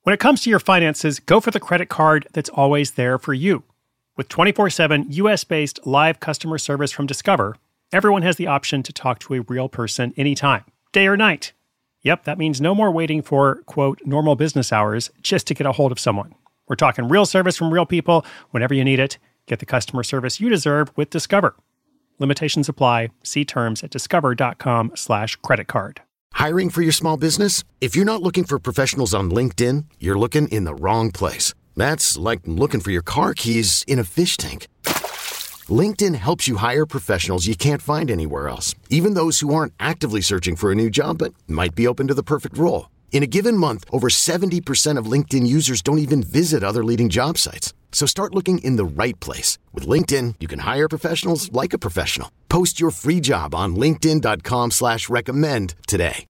When it comes to your finances, go for the credit card that's always there for you. With 24/7 US-based live customer service from Discover, everyone has the option to talk to a real person anytime, day or night. Yep, that means no more waiting for, quote, normal business hours just to get a hold of someone. We're talking real service from real people whenever you need it. Get the customer service you deserve with Discover. Limitations apply. See terms at discover.com/creditcard. Hiring for your small business? If you're not looking for professionals on LinkedIn, you're looking in the wrong place. That's like looking for your car keys in a fish tank. LinkedIn helps you hire professionals you can't find anywhere else, even those who aren't actively searching for a new job but might be open to the perfect role. In a given month, over 70% of LinkedIn users don't even visit other leading job sites. So start looking in the right place. With LinkedIn, you can hire professionals like a professional. Post your free job on linkedin.com/recommend today.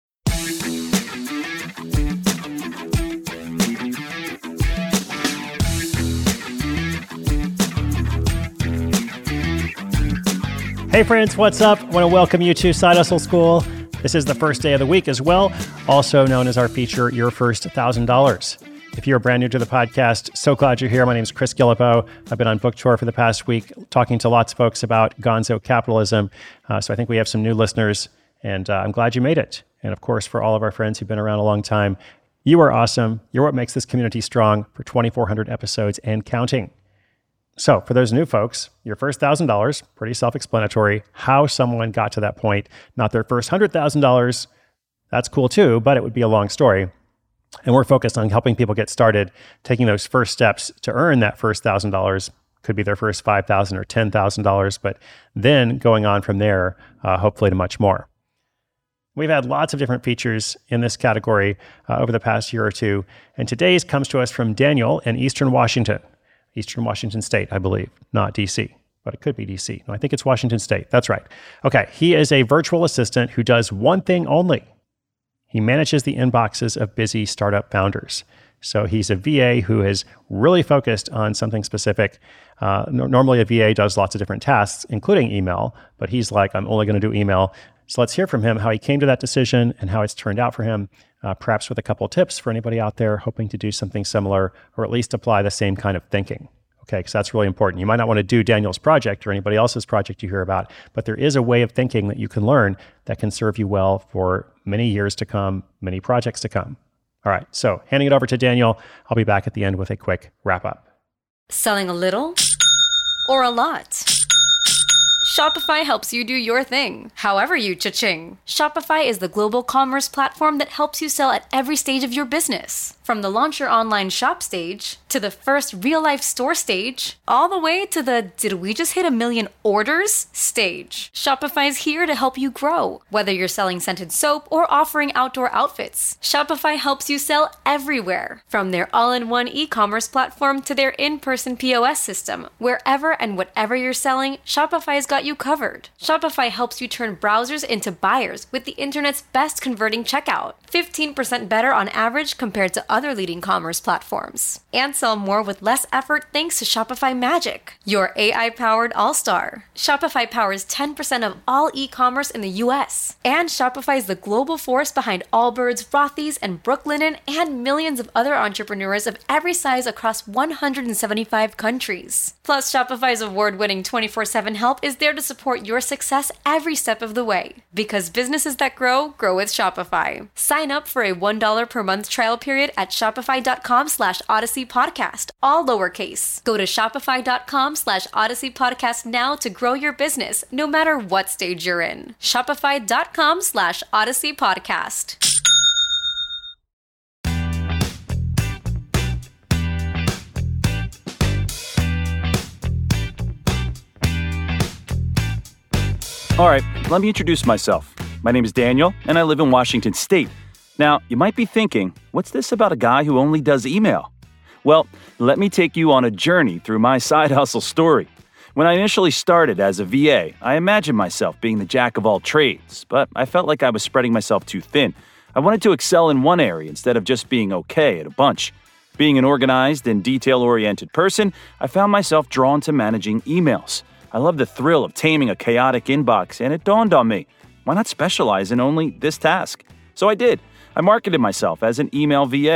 Hey friends, what's up? I want to welcome you to Side Hustle School. This is the first day of the week as well, also known as our feature, Your First $1,000. If you're brand new to the podcast, so glad you're here. My name is Chris Guillebeau. I've been on book tour for the past week, talking to lots of folks about gonzo capitalism. So I think we have some new listeners, and I'm glad you made it. And of course, for all of our friends who've been around a long time, you are awesome. You're what makes this community strong for 2,400 episodes and counting. So for those new folks, your first $1,000, pretty self-explanatory. How someone got to that point, not their first $100,000, that's cool too, but it would be a long story. And we're focused on helping people get started, taking those first steps to earn that first $1,000. Could be their first $5,000 or $10,000, but then going on from there, hopefully to much more. We've had lots of different features in this category over the past year or two, and today's comes to us from Daniel in Eastern Washington State, I believe, not DC, but it could be DC. No, I think it's Washington State. That's right. Okay, he is a virtual assistant who does one thing only. He manages the inboxes of busy startup founders. So he's a VA who is really focused on something specific. Normally a VA does lots of different tasks, including email, but he's like, I'm only going to do email. So let's hear from him how he came to that decision and how it's turned out for him, perhaps with a couple of tips for anybody out there hoping to do something similar or at least apply the same kind of thinking. Okay, because that's really important. You might not want to do Daniel's project or anybody else's project you hear about, but there is a way of thinking that you can learn that can serve you well for many years to come, many projects to come. All right, so handing it over to Daniel. I'll be back at the end with a quick wrap up. Selling a little or a lot? Shopify helps you do your thing, however you cha-ching. Shopify is the global commerce platform that helps you sell at every stage of your business. From the launch your online shop stage, to the first real-life store stage, all the way to the did we just hit 1 million orders stage. Shopify's here to help you grow. Whether you're selling scented soap or offering outdoor outfits, Shopify helps you sell everywhere. From their all-in-one e-commerce platform to their in-person POS system, wherever and whatever you're selling, Shopify's got you covered. Shopify helps you turn browsers into buyers with the internet's best converting checkout. 15% better on average compared to other leading commerce platforms. And sell more with less effort thanks to Shopify Magic, your AI-powered all-star. Shopify powers 10% of all e-commerce in the US. And Shopify is the global force behind Allbirds, Rothy's, and Brooklinen, and millions of other entrepreneurs of every size across 175 countries. Plus, Shopify's award-winning 24/7 help is there to support your success every step of the way. Because businesses that grow, grow with Shopify. Sign up for a $1 per month trial period at shopify.com/Odyssey Podcast, all lowercase. Go to shopify.com/Odyssey Podcast now to grow your business, no matter what stage you're in. Shopify.com/Odyssey Podcast. All right, let me introduce myself. My name is Daniel, and I live in Washington State. Now, you might be thinking, what's this about a guy who only does email? Well, let me take you on a journey through my side hustle story. When I initially started as a VA, I imagined myself being the jack of all trades, but I felt like I was spreading myself too thin. I wanted to excel in one area instead of just being okay at a bunch. Being an organized and detail-oriented person, I found myself drawn to managing emails. I love the thrill of taming a chaotic inbox, and it dawned on me, why not specialize in only this task? So I did. I marketed myself as an email VA,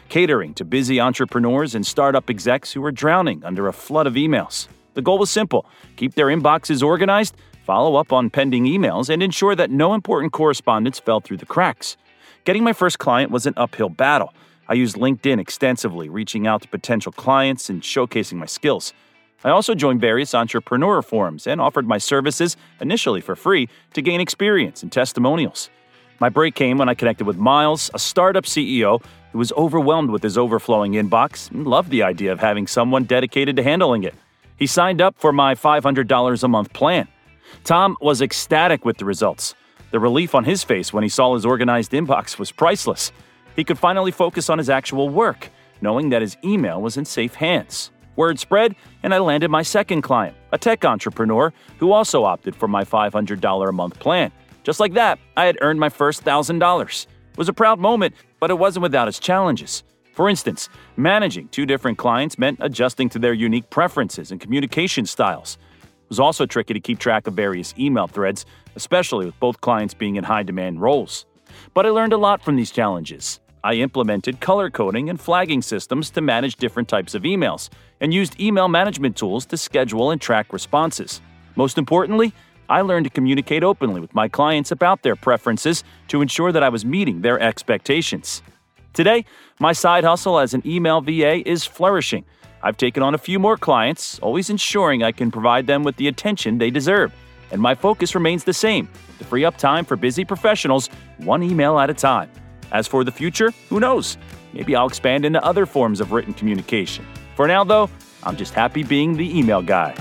catering to busy entrepreneurs and startup execs who were drowning under a flood of emails. The goal was simple: keep their inboxes organized, follow up on pending emails, and ensure that no important correspondence fell through the cracks. Getting my first client was an uphill battle. I used LinkedIn extensively, reaching out to potential clients and showcasing my skills. I also joined various entrepreneur forums and offered my services, initially for free, to gain experience and testimonials. My break came when I connected with Miles, a startup CEO who was overwhelmed with his overflowing inbox and loved the idea of having someone dedicated to handling it. He signed up for my $500 a month plan. Tom was ecstatic with the results. The relief on his face when he saw his organized inbox was priceless. He could finally focus on his actual work, knowing that his email was in safe hands. Word spread, and I landed my second client, a tech entrepreneur who also opted for my $500 a month plan. Just like that, I had earned my first $1,000. It was a proud moment, but it wasn't without its challenges. For instance, managing two different clients meant adjusting to their unique preferences and communication styles. It was also tricky to keep track of various email threads, especially with both clients being in high-demand roles. But I learned a lot from these challenges. I implemented color coding and flagging systems to manage different types of emails, and used email management tools to schedule and track responses. Most importantly, I learned to communicate openly with my clients about their preferences to ensure that I was meeting their expectations. Today, my side hustle as an email VA is flourishing. I've taken on a few more clients, always ensuring I can provide them with the attention they deserve. And my focus remains the same: to free up time for busy professionals, one email at a time. As for the future, who knows? Maybe I'll expand into other forms of written communication. For now, though, I'm just happy being the email guy.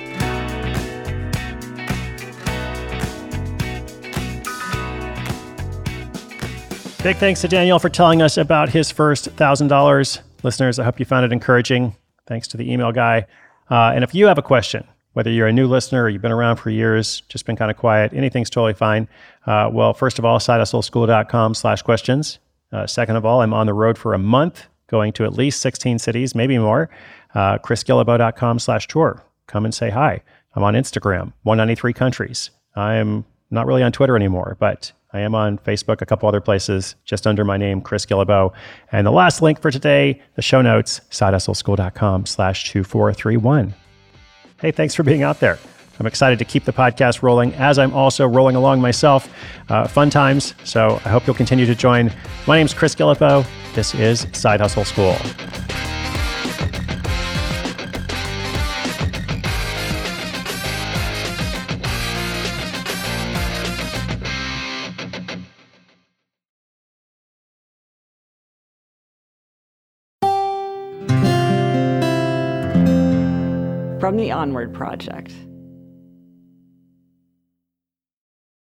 Big thanks to Daniel for telling us about his first $1,000. Listeners, I hope you found it encouraging. Thanks to the email guy. And if you have a question, whether you're a new listener or you've been around for years, just been kind of quiet, anything's totally fine. Well, first of all, sidehustleschool.com/questions. Second of all, I'm on the road for a month, going to at least 16 cities, maybe more. chrisguillebeau.com/tour. Come and say hi. I'm on Instagram, 193 countries. I'm not really on Twitter anymore, but I am on Facebook, a couple other places, just under my name, Chris Guillebeau. And the last link for today, the show notes, sidehustleschool.com/2431. Hey, thanks for being out there. I'm excited to keep the podcast rolling as I'm also rolling along myself. Fun times. So I hope you'll continue to join. My name's Chris Guillebeau. This is Side Hustle School. From the Onward Project.